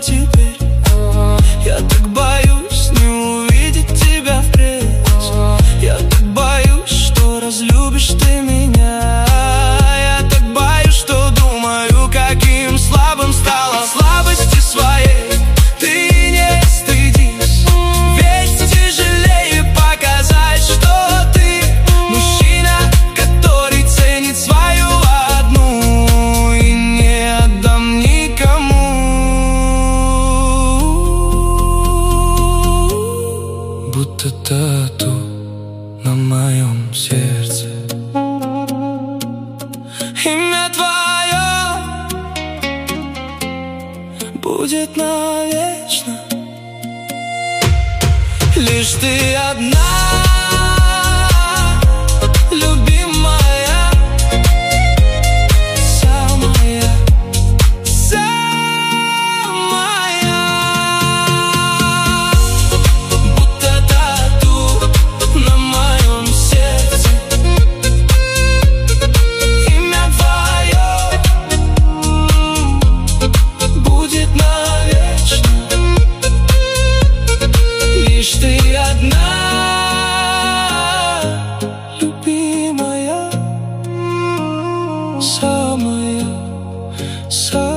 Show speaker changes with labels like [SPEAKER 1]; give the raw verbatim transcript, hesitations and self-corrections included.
[SPEAKER 1] теперь. Я так боюсь не увидеть тебя впредь. Я так боюсь, что разлюбишь ты меня. Я так боюсь, что думаю, каким слабым стала. Слабости своей ты не стыдись, ведь тяжелее показать, что ты мужчина, который ценит свою одну и не отдам никому. Будто тату на моем сердце. Имя твое будет навечно. Лишь ты одна, любимая, самая, самая. Будто тату на моем сердце. Имя твое будет навечно. Лишь ты одна, любимая, самая, самая.